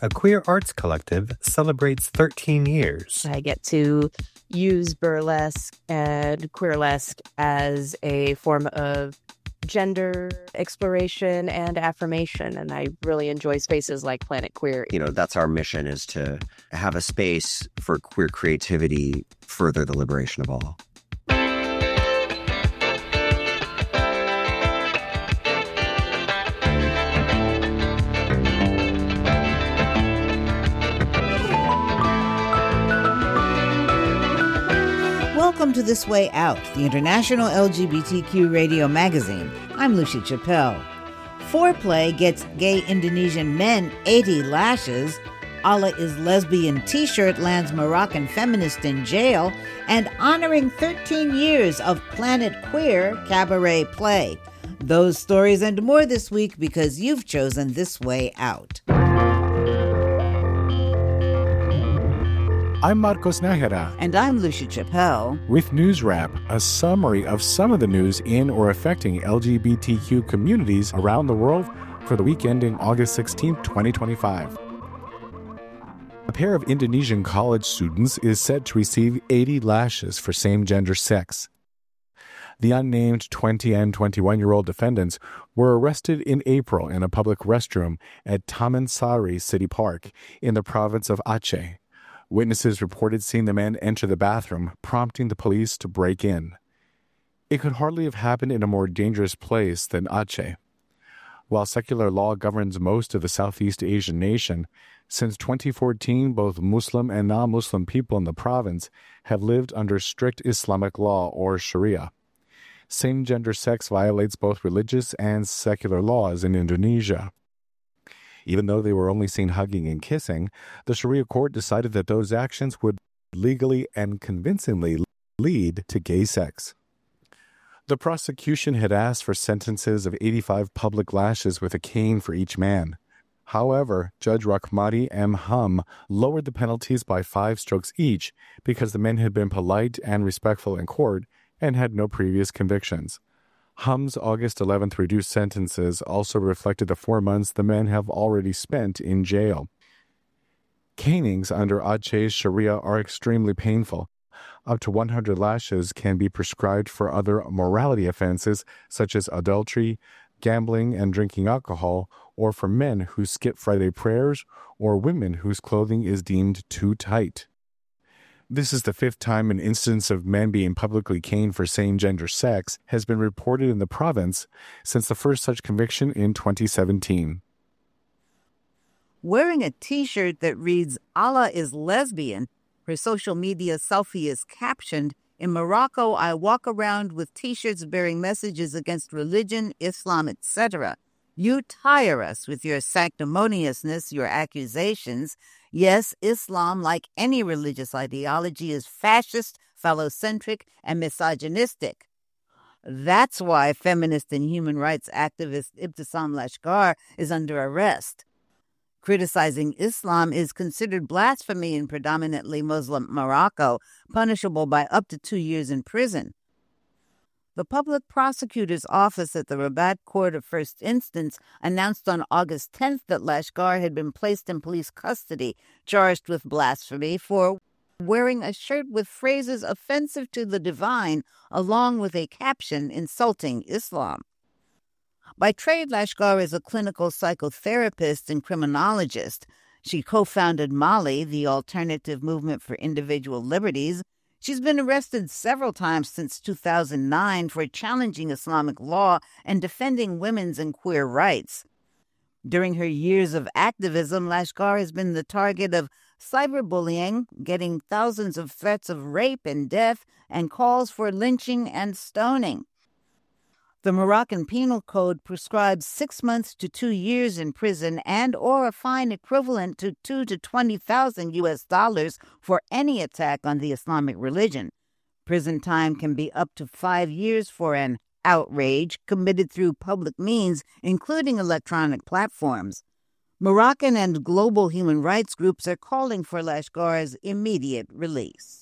a queer arts collective, celebrates 13 years. I get to use burlesque and queerlesque as a form of gender exploration and affirmation, and I really enjoy spaces like Planet Queer. That's our mission, is to have a space for queer creativity, further the liberation of all. Welcome to This Way Out, the international LGBTQ radio magazine. I'm Lucia Chappelle. Foreplay gets gay Indonesian men 80 lashes. Allah is Lesbian t-shirt lands Moroccan feminist in jail. And honoring 13 years of Planet Queer cabaret play. Those stories and more this week because you've chosen This Way Out. I'm Marcos Nájera. And I'm Lucia Chappelle. With News Wrap, a summary of some of the news in or affecting LGBTQ communities around the world for the week ending August 16, 2025. A pair of Indonesian college students is set to receive 80 lashes for same-gender sex. The unnamed 20 and 21-year-old defendants were arrested in April in a public restroom at Taman Sari City Park in the province of Aceh. Witnesses reported seeing the men enter the bathroom, prompting the police to break in. It could hardly have happened in a more dangerous place than Aceh. While secular law governs most of the Southeast Asian nation, since 2014, both Muslim and non-Muslim people in the province have lived under strict Islamic law, or Sharia. Same-gender sex violates both religious and secular laws in Indonesia. Even though they were only seen hugging and kissing, the Sharia court decided that those actions would legally and convincingly lead to gay sex. The prosecution had asked for sentences of 85 public lashes with a cane for each man. However, Judge Rahmadi M. Hum lowered the penalties by 5 strokes each because the men had been polite and respectful in court and had no previous convictions. Hum's August 11th reduced sentences also reflected the 4 months the men have already spent in jail. Canings under Aceh's Sharia are extremely painful. Up to 100 lashes can be prescribed for other morality offenses such as adultery, gambling, and drinking alcohol, or for men who skip Friday prayers or women whose clothing is deemed too tight. This is the 5th time an instance of men being publicly caned for same-gender sex has been reported in the province since the first such conviction in 2017. Wearing a t-shirt that reads, Allah is Lesbian, her social media selfie is captioned, "In Morocco, I walk around with t-shirts bearing messages against religion, Islam, etc. You tire us with your sanctimoniousness, your accusations. Yes, Islam, like any religious ideology, is fascist, phallocentric, and misogynistic. That's why feminist and human rights activist Ibtisam Lashkar is under arrest. Criticizing Islam is considered blasphemy in predominantly Muslim Morocco, punishable by up to 2 years in prison. The public prosecutor's office at the Rabat Court of First Instance announced on August 10th that Lashkar had been placed in police custody, charged with blasphemy for wearing a shirt with phrases offensive to the divine, along with a caption insulting Islam. By trade, Lashkar is a clinical psychotherapist and criminologist. She co-founded Mali, the Alternative Movement for Individual Liberties. She's been arrested several times since 2009 for challenging Islamic law and defending women's and queer rights. During her years of activism, Lashkar has been the target of cyberbullying, getting thousands of threats of rape and death, and calls for lynching and stoning. The Moroccan Penal Code prescribes 6 months to 2 years in prison and or a fine equivalent to $2,000 to $20,000 for any attack on the Islamic religion. Prison time can be up to 5 years for an outrage committed through public means, including electronic platforms. Moroccan and global human rights groups are calling for Lashkar's immediate release.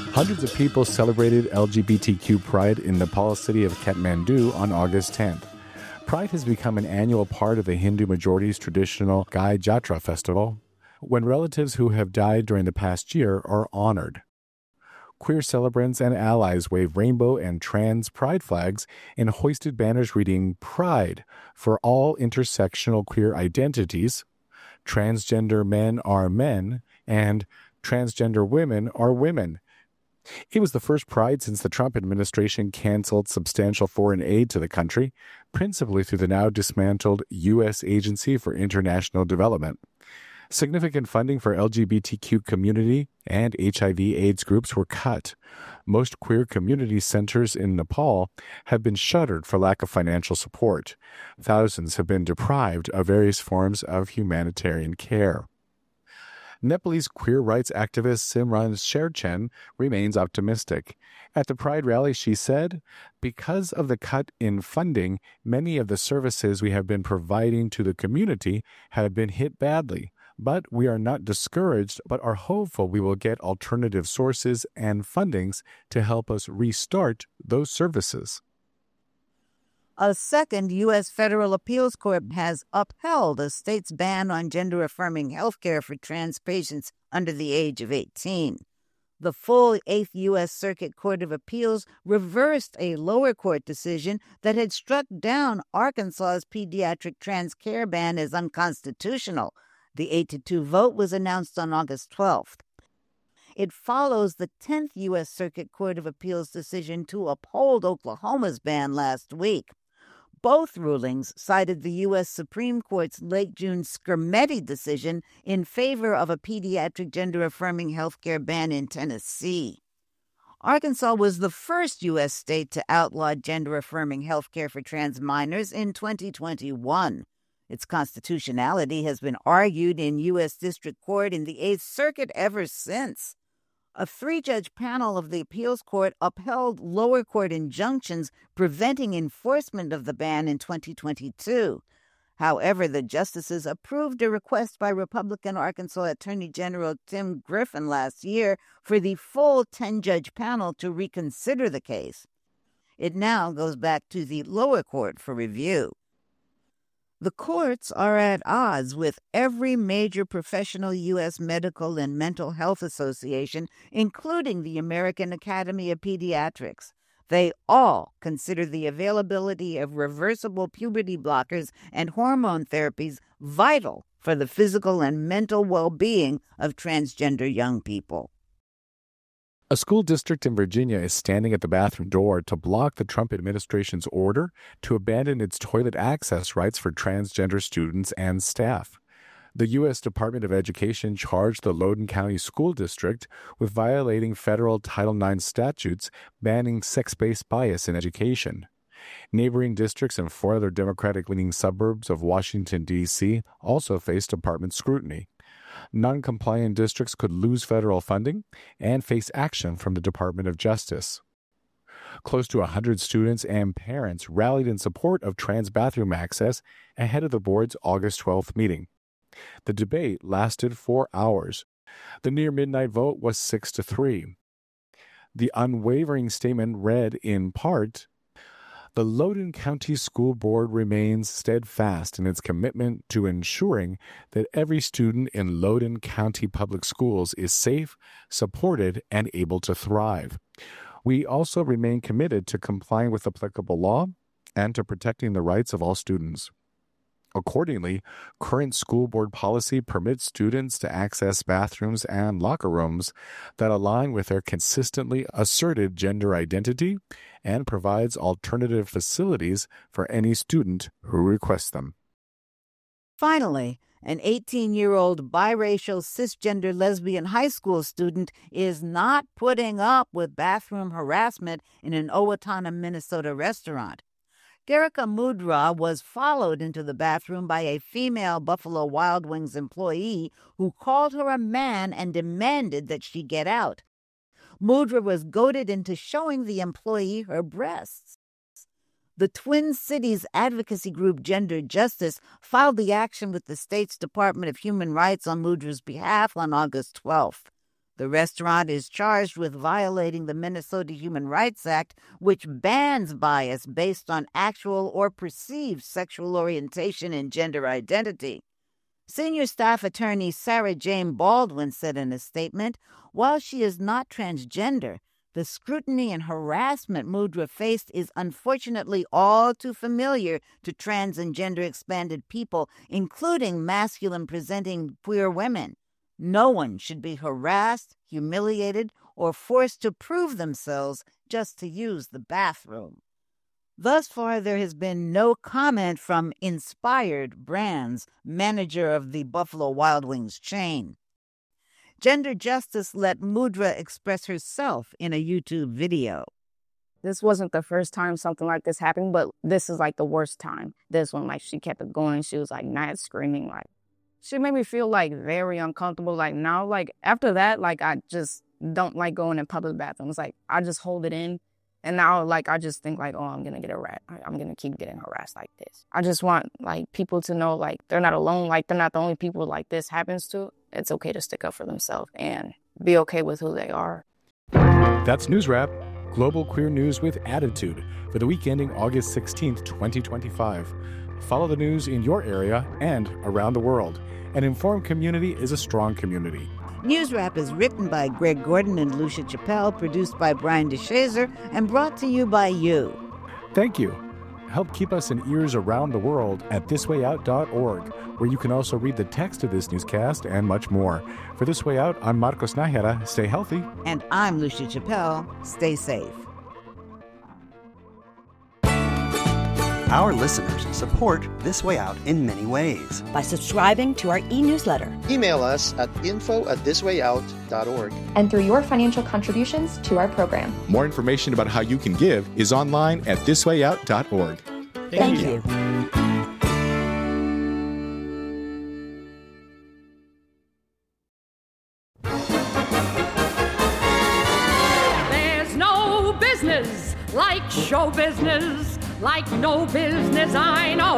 Hundreds of people celebrated LGBTQ Pride in Nepal's city of Kathmandu on August 10th. Pride has become an annual part of the Hindu majority's traditional Gai Jatra festival, when relatives who have died during the past year are honored. Queer celebrants and allies waved rainbow and trans pride flags and hoisted banners reading Pride for all intersectional queer identities, transgender men are men, and transgender women are women. It was the first Pride since the Trump administration canceled substantial foreign aid to the country, principally through the now dismantled U.S. Agency for International Development. Significant funding for LGBTQ community and HIV/AIDS groups were cut. Most queer community centers in Nepal have been shuttered for lack of financial support. Thousands have been deprived of various forms of humanitarian care. Nepalese queer rights activist Simran Sherchen remains optimistic. At the Pride rally, she said, "Because of the cut in funding, many of the services we have been providing to the community have been hit badly. But we are not discouraged, but are hopeful we will get alternative sources and fundings to help us restart those services." A second U.S. federal appeals court has upheld a state's ban on gender-affirming health care for trans patients under the age of 18. The full 8th U.S. Circuit Court of Appeals reversed a lower court decision that had struck down Arkansas's pediatric trans care ban as unconstitutional. The 8-2 vote was announced on August 12th. It follows the 10th U.S. Circuit Court of Appeals decision to uphold Oklahoma's ban last week. Both rulings cited the U.S. Supreme Court's late June Skermetti decision in favor of a pediatric gender-affirming health care ban in Tennessee. Arkansas was the first U.S. state to outlaw gender-affirming health care for trans minors in 2021. Its constitutionality has been argued in U.S. District Court in the 8th Circuit ever since. A 3-judge panel of the appeals court upheld lower court injunctions preventing enforcement of the ban in 2022. However, the justices approved a request by Republican Arkansas Attorney General Tim Griffin last year for the full 10-judge panel to reconsider the case. It now goes back to the lower court for review. The courts are at odds with every major professional U.S. medical and mental health association, including the American Academy of Pediatrics. They all consider the availability of reversible puberty blockers and hormone therapies vital for the physical and mental well-being of transgender young people. A school district in Virginia is standing at the bathroom door to block the Trump administration's order to abandon its toilet access rights for transgender students and staff. The U.S. Department of Education charged the Loudoun County School District with violating federal Title IX statutes banning sex-based bias in education. Neighboring districts and 4 other Democratic-leaning suburbs of Washington, D.C. also face department scrutiny. Non-compliant districts could lose federal funding and face action from the Department of Justice. Close to 100 students and parents rallied in support of trans bathroom access ahead of the board's August 12th meeting. The debate lasted 4 hours. The near-midnight vote was 6-3. The unwavering statement read in part, "The Loudoun County School Board remains steadfast in its commitment to ensuring that every student in Loudoun County Public Schools is safe, supported, and able to thrive. We also remain committed to complying with applicable law and to protecting the rights of all students." Accordingly, current school board policy permits students to access bathrooms and locker rooms that align with their consistently asserted gender identity and provides alternative facilities for any student who requests them. Finally, an 18-year-old biracial cisgender lesbian high school student is not putting up with bathroom harassment in an Owatonna, Minnesota restaurant. Garika Mudra was followed into the bathroom by a female Buffalo Wild Wings employee who called her a man and demanded that she get out. Mudra was goaded into showing the employee her breasts. The Twin Cities advocacy group Gender Justice filed the action with the state's Department of Human Rights on Mudra's behalf on August 12th. The restaurant is charged with violating the Minnesota Human Rights Act, which bans bias based on actual or perceived sexual orientation and gender identity. Senior staff attorney Sarah Jane Baldwin said in a statement, while she is not transgender, the scrutiny and harassment Mudra faced is unfortunately all too familiar to trans and gender-expanded people, including masculine-presenting queer women. No one should be harassed, humiliated, or forced to prove themselves just to use the bathroom. Thus far, there has been no comment from Inspired Brands, manager of the Buffalo Wild Wings chain. Gender Justice let Mudra express herself in a YouTube video. This wasn't the first time something like this happened, but this is like the worst time. This one, like, she kept it going. She was like not screaming, like, she made me feel like very uncomfortable. Like now, like after that, like I just don't like going in public bathrooms. Like I just hold it in. And now, like, I just think like, oh, I'm going to get harassed. I'm going to keep getting harassed like this. I just want like people to know, like, they're not alone. Like they're not the only people like this happens to. It's okay to stick up for themselves and be okay with who they are. That's News Wrap, global queer news with attitude for the week ending August 16th, 2025. Follow the news in your area and around the world. An informed community is a strong community. News Wrap is written by Greg Gordon and Lucia Chappelle, produced by Brian DeShazer, and brought to you by you. Thank you. Help keep us in ears around the world at thiswayout.org, where you can also read the text of this newscast and much more. For This Way Out, I'm Marcos Nájera. Stay healthy. And I'm Lucia Chappelle. Stay safe. Our listeners support This Way Out in many ways. By subscribing to our e-newsletter. Email us at info@thiswayout.org. And through your financial contributions to our program. More information about how you can give is online at thiswayout.org. Thank you. There's no business like show business. Like no business I know.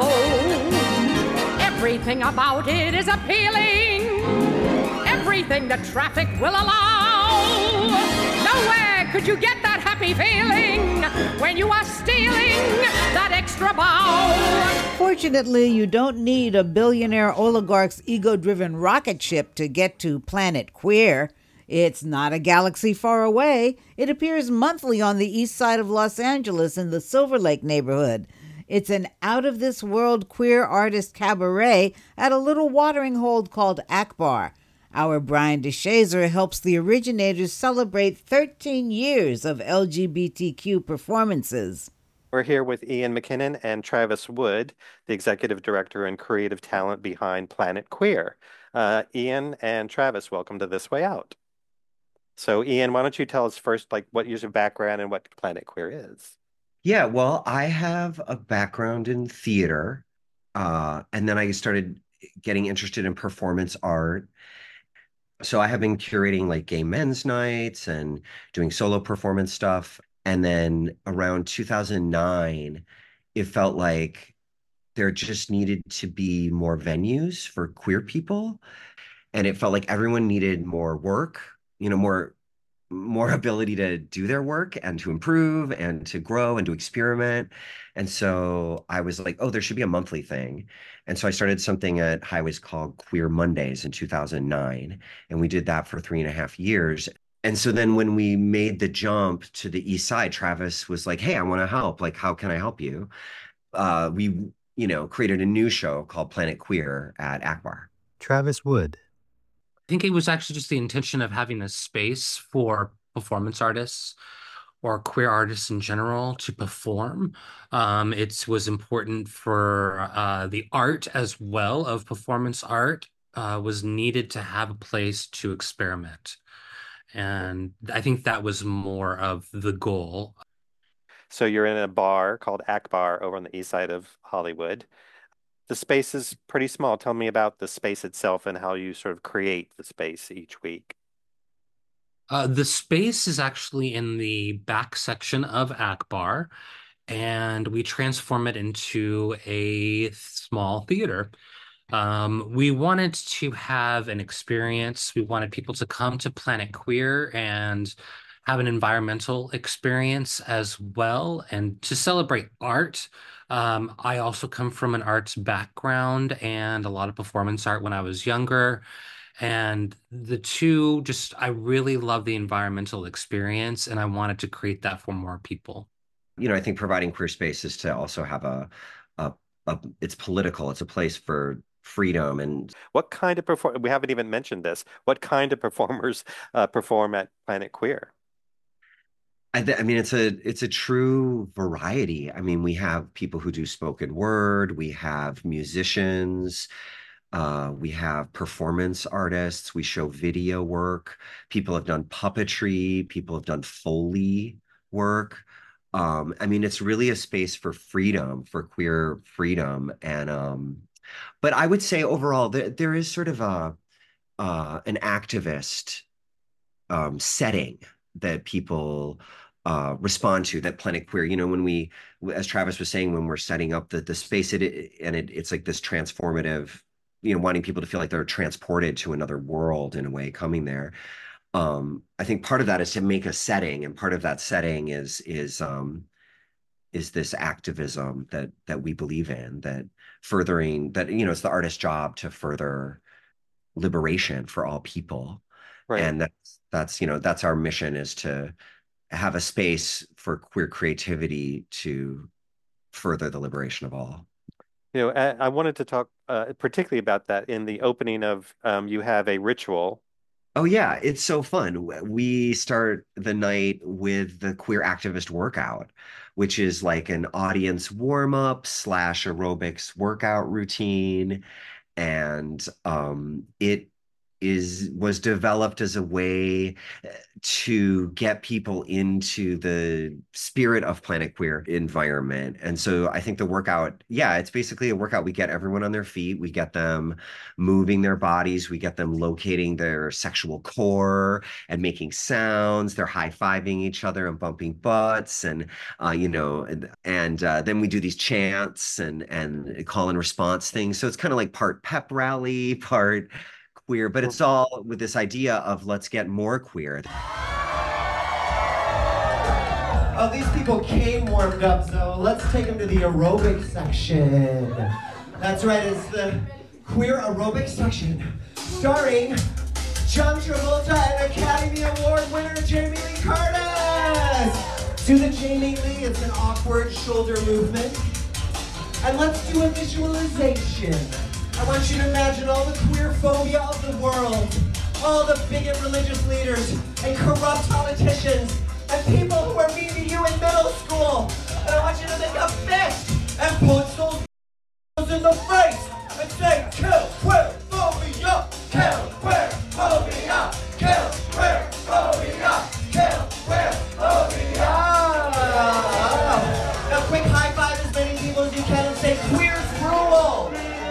Everything about it is appealing. Everything the traffic will allow. Nowhere could you get that happy feeling when you are stealing that extra bow. Fortunately, you don't need a billionaire oligarch's ego-driven rocket ship to get to Planet Queer. It's not a galaxy far away. It appears monthly on the east side of Los Angeles in the Silver Lake neighborhood. It's an out-of-this-world queer artist cabaret at a little watering hole called Akbar. Our Brian DeShazer helps the originators celebrate 13 years of LGBTQ performances. We're here with Ian McKinnon and Travis Wood, the executive director and creative talent behind Planet Queer. Ian and Travis, welcome to This Way Out. So, Ian, why don't you tell us first, like, what your background and what Planet Queer is? Yeah, well, I have a background in theater, and then I started getting interested in performance art. So I have been curating like gay men's nights and doing solo performance stuff. And then around 2009, it felt like there just needed to be more venues for queer people. And it felt like everyone needed more work, more ability to do their work and to improve and to grow and to experiment. And so I was like, oh, there should be a monthly thing. And so I started something at Highways called Queer Mondays in 2009. And we did that for 3.5 years. And so then when we made the jump to the East Side, Travis was like, hey, I want to help. Like, how can I help you? We created a new show called Planet Queer at Akbar. Travis Wood. I think it was actually just the intention of having a space for performance artists or queer artists in general to perform. It was important for the art as well of performance art was needed to have a place to experiment. And I think that was more of the goal. So you're in a bar called Akbar over on the east side of Hollywood. The space is pretty small. Tell me about the space itself and how you sort of create the space each week. The space is actually in the back section of Akbar, and we transform it into a small theater. We wanted to have an experience. We wanted people to come to Planet Queer and have an environmental experience as well, and to celebrate art. I also come from an arts background and a lot of performance art when I was younger. And the two, just, I really love the environmental experience, and I wanted to create that for more people. I think providing queer spaces to also have a, it's political. It's a place for freedom. And what kind of we haven't even mentioned this. What kind of performers perform at Planet Queer? I mean, it's a true variety. I mean, we have people who do spoken word, we have musicians, we have performance artists, we show video work. People have done puppetry, people have done Foley work. I mean, it's really a space for freedom, for queer freedom. And but I would say overall, there is sort of an activist setting that people respond to, that Planet Queer. When we, as Travis was saying, when we're setting up the space, it's like this transformative, wanting people to feel like they're transported to another world in a way, coming there. I think part of that is to make a setting, and part of that setting is this activism that we believe in, that furthering that, it's the artist's job to further liberation for all people. Right. And that's our mission, is to have a space for queer creativity to further the liberation of all. I wanted to talk particularly about that in the opening of you have a ritual. Oh yeah, it's so fun. We start the night with the queer activist workout, which is like an audience warm-up / aerobics workout routine. And it was developed as a way to get people into the spirit of Planet Queer environment. And so I think the workout, it's basically a workout. We get everyone on their feet, we get them moving their bodies, we get them locating their sexual core and making sounds. They're high-fiving each other and bumping butts, and then we do these chants and call and response things. So it's kind of like part pep rally, part queer, but it's all with this idea of let's get more queer. Oh, these people came warmed up, so let's take them to the aerobic section. That's right, it's the queer aerobic section, starring John Travolta and Academy Award winner Jamie Lee Curtis. Do the Jamie Lee, it's an awkward shoulder movement. And let's do a visualization. I want you to imagine all the queer phobia of the world, all the bigot religious leaders and corrupt politicians and people who are mean to you in middle school. And I want you to make a fist and punch those in the face and say, kill queer phobia, kill queer phobia, kill queer phobia, kill queer phobia. Now quick high five as many people as you can and say, queers rule.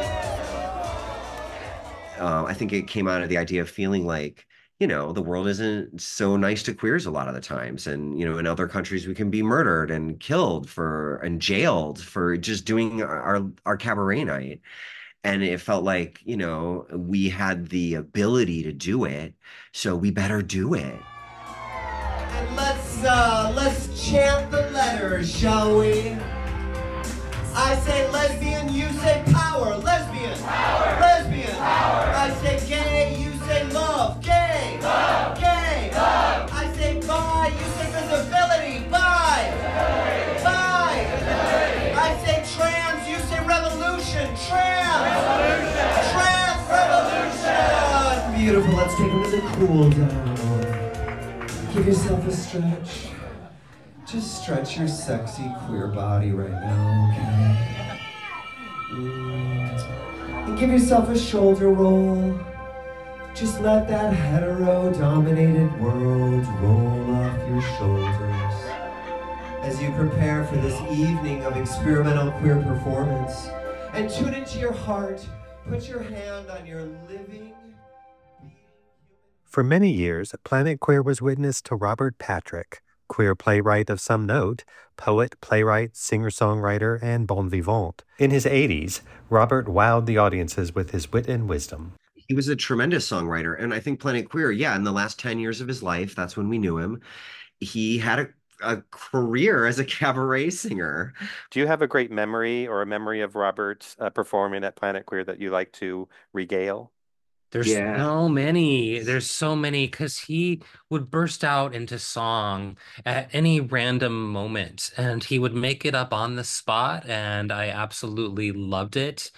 I think it came out of the idea of feeling like, the world isn't so nice to queers a lot of the times. And, in other countries, we can be murdered and killed and jailed for just doing our cabaret night. And it felt like, we had the ability to do it, so we better do it. And let's chant the letters, shall we? I say lesbian, you say power. Lesbian, power. Lesbian, power. I say gay, you say love. Gay, love. Gay, love. I say bi, you say visibility. Bi, bi. I say trans, you say revolution. Trans, revolution. Trans, revolution. Beautiful. Let's take a little cool down. Give yourself a stretch. Just stretch your sexy queer body right now, okay? And give yourself a shoulder roll. Just let that hetero-dominated world roll off your shoulders as you prepare for this evening of experimental queer performance. And tune into your heart. Put your hand on your living. For many years, Planet Queer was witness to Robert Patrick, queer playwright of some note, poet, playwright, singer-songwriter, and bon vivant. In his 80s, Robert wowed the audiences with his wit and wisdom. He was a tremendous songwriter. And I think Planet Queer, yeah, in the last 10 years of his life, that's when we knew him. He had a career as a cabaret singer. Do you have a great memory or a memory of Robert performing at Planet Queer that you like to regale? There's so many. There's so many because he would burst out into song at any random moment and he would make it up on the spot, and I absolutely loved it.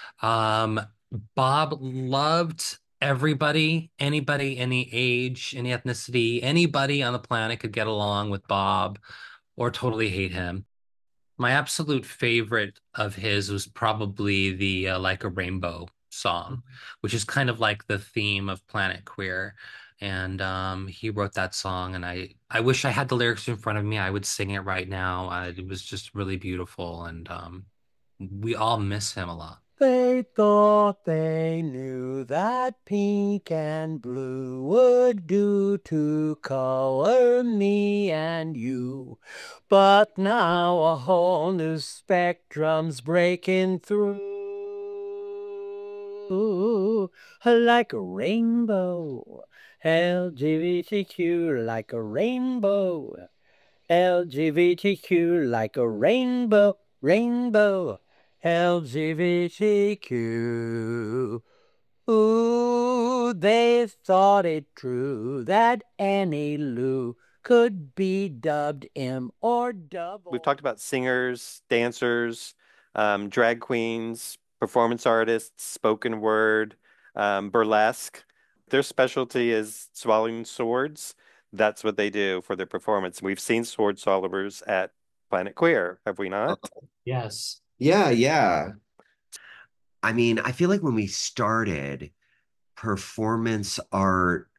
Bob loved everybody, anybody, any age, any ethnicity, anybody on the planet could get along with Bob or totally hate him. My absolute favorite of his was probably the Like a Rainbow song, which is kind of like the theme of Planet Queer. And he wrote that song, and I wish I had the lyrics in front of me. I would sing it right now. It was just really beautiful, and we all miss him a lot. They thought they knew that pink and blue would do to color me and you. But now a whole new spectrum's breaking through. Like a rainbow, LGBTQ like a rainbow, LGBTQ like a rainbow, rainbow. LGBTQ. Ooh, they thought it true that Annie Lou could be dubbed M or double. We've talked about singers, dancers, drag queens, performance artists, spoken word, burlesque. Their specialty is swallowing swords. That's what they do for their performance. We've seen sword swallowers at Planet Queer, have we not? Yes. Yeah. I mean, I feel like when we started, performance art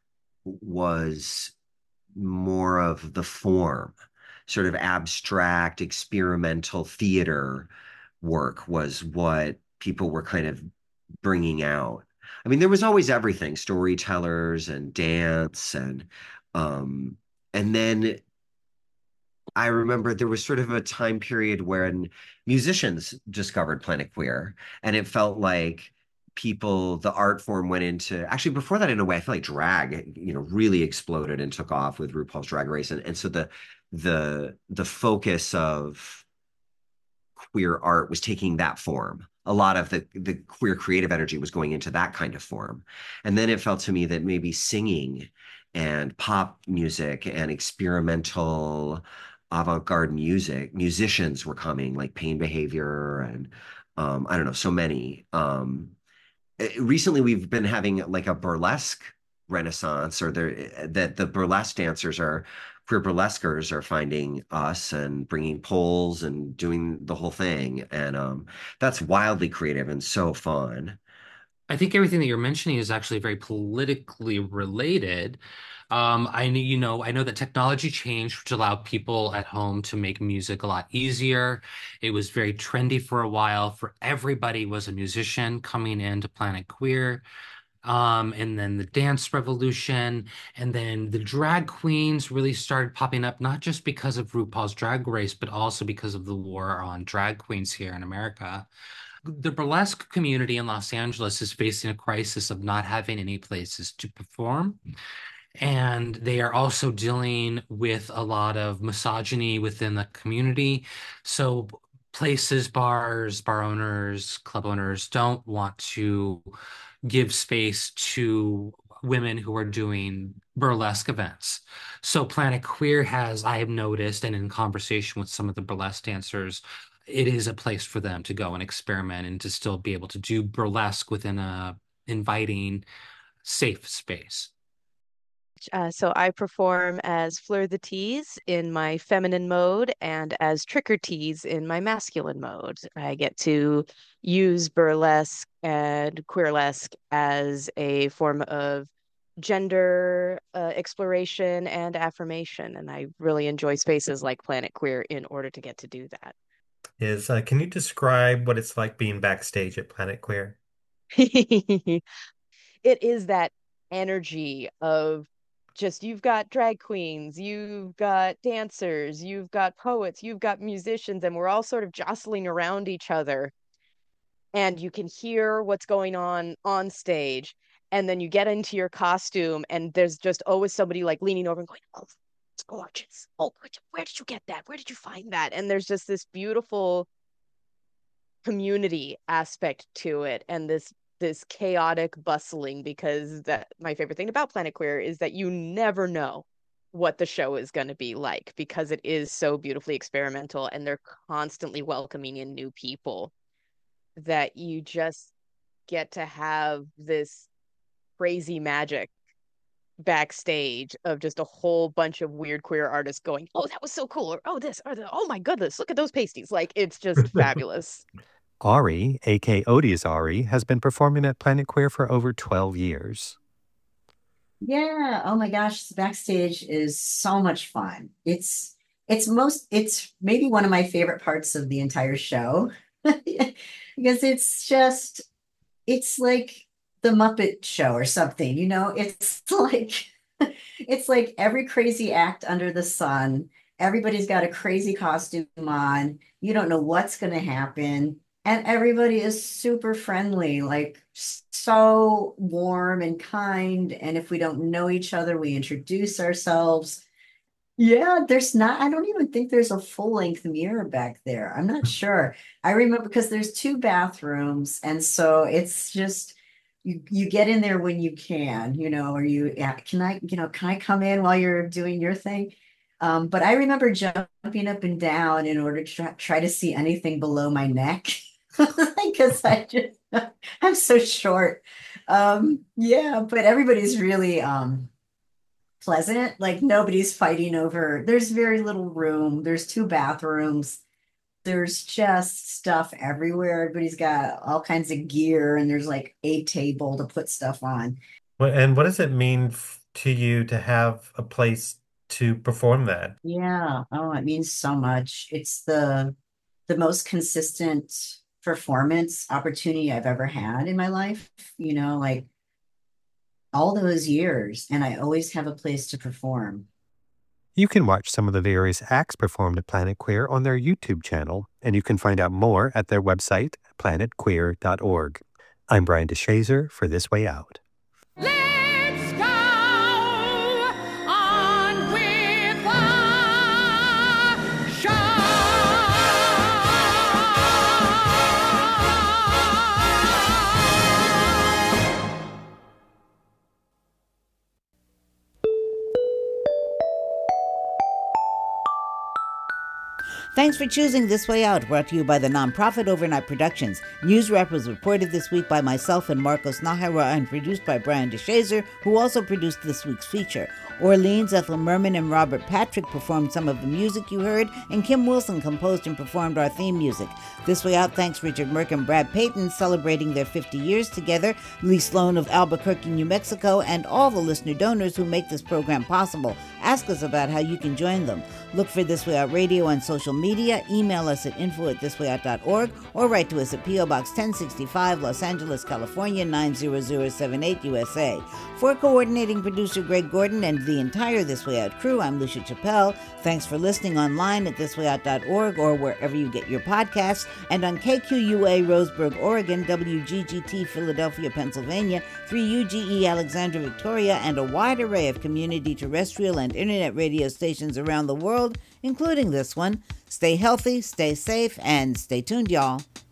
was more of the form, sort of abstract, experimental theater work was what people were kind of bringing out. I mean, there was always everything, storytellers and dance and then I remember there was sort of a time period when musicians discovered Planet Queer, and it felt like the art form went into, actually before that in a way, I feel like drag, really exploded and took off with RuPaul's Drag Race. And so the focus of queer art was taking that form. A lot of the queer creative energy was going into that kind of form. And then it felt to me that maybe singing and pop music and experimental avant-garde musicians were coming, like Pain Behavior and I don't know, so many. Recently we've been having like a burlesque renaissance, or that the burlesque dancers queer burlesquers are finding us and bringing poles and doing the whole thing. And that's wildly creative and so fun. I think everything that you're mentioning is actually very politically related. I know that technology changed, which allowed people at home to make music a lot easier. It was very trendy for a while. For everybody was a musician coming into Planet Queer. And then the dance revolution, and then the drag queens really started popping up, not just because of RuPaul's Drag Race, but also because of the war on drag queens here in America. The burlesque community in Los Angeles is facing a crisis of not having any places to perform. And they are also dealing with a lot of misogyny within the community. So places, bars, bar owners, club owners don't want to give space to women who are doing burlesque events. So Planet Queer I have noticed, and in conversation with some of the burlesque dancers, it is a place for them to go and experiment and to still be able to do burlesque within a inviting, safe space. So I perform as Fleur the Tease in my feminine mode and as Tricker Tease in my masculine mode. I get to use burlesque and queerlesque as a form of gender exploration and affirmation, and I really enjoy spaces like Planet Queer in order to get to do that. Can you describe what it's like being backstage at Planet Queer? It is that energy of just you've got drag queens, you've got dancers, you've got poets, you've got musicians, and we're all sort of jostling around each other. And you can hear what's going on stage. And then you get into your costume, and there's just always somebody like leaning over and going, "Oh, it's gorgeous. Oh, where did you get that? Where did you find that?" And there's just this beautiful community aspect to it, and this chaotic bustling, because that my favorite thing about Planet Queer is that you never know what the show is going to be like, because it is so beautifully experimental, and they're constantly welcoming in new people, that you just get to have this crazy magic backstage of just a whole bunch of weird queer artists going, "Oh, that was so cool," or "Oh, this," or "Oh my goodness, look at those pasties." Like, it's just fabulous. Ari, aka Odious Ari, has been performing at Planet Queer for over 12 years. Yeah. Oh my gosh, the backstage is so much fun. It's maybe one of my favorite parts of the entire show. Because it's like the Muppet Show or something, it's like every crazy act under the sun. Everybody's got a crazy costume on. You don't know what's going to happen. And everybody is super friendly, like so warm and kind. And if we don't know each other, we introduce ourselves. Yeah, I don't even think there's a full-length mirror back there. I'm not sure. I remember because there's 2 bathrooms. And so it's just, you get in there when you can, or can I come in while you're doing your thing? But I remember jumping up and down in order to try to see anything below my neck. Because I'm so short. Yeah, but everybody's really pleasant. Like, nobody's fighting over. There's very little room. There's 2 bathrooms. There's just stuff everywhere. Everybody's got all kinds of gear, and there's like a table to put stuff on. And what does it mean to you to have a place to perform that? Yeah. Oh, it means so much. It's the most consistent performance opportunity I've ever had in my life, like all those years, and I always have a place to perform. You can watch some of the various acts performed at Planet Queer on their YouTube channel, and you can find out more at their website, planetqueer.org. I'm Brian DeShazer for This Way Out. Let's go on with the show. Thanks for choosing This Way Out, brought to you by the nonprofit Overnight Productions. News Wrap was reported this week by myself and Marcos Nahara and produced by Brian DeShazer, who also produced this week's feature. Orleans, Ethel Merman, and Robert Patrick performed some of the music you heard, and Kim Wilson composed and performed our theme music. This Way Out thanks Richard Merck and Brad Payton, celebrating their 50 years together, Lee Sloan of Albuquerque, New Mexico, and all the listener donors who make this program possible. Ask us about how you can join them. Look for This Way Out Radio on social media, email us at info@thiswayout.org, or write to us at P.O. Box 1065, Los Angeles, California, 90078, USA. For coordinating producer Greg Gordon and the entire This Way Out crew, I'm Lucia Chappelle. Thanks for listening online at thiswayout.org or wherever you get your podcasts, and on KQUA Roseburg, Oregon, WGGT Philadelphia, Pennsylvania, 3UGE Alexandria, Victoria, and a wide array of community terrestrial and internet radio stations around the world, including this one. Stay healthy, stay safe, and stay tuned, y'all.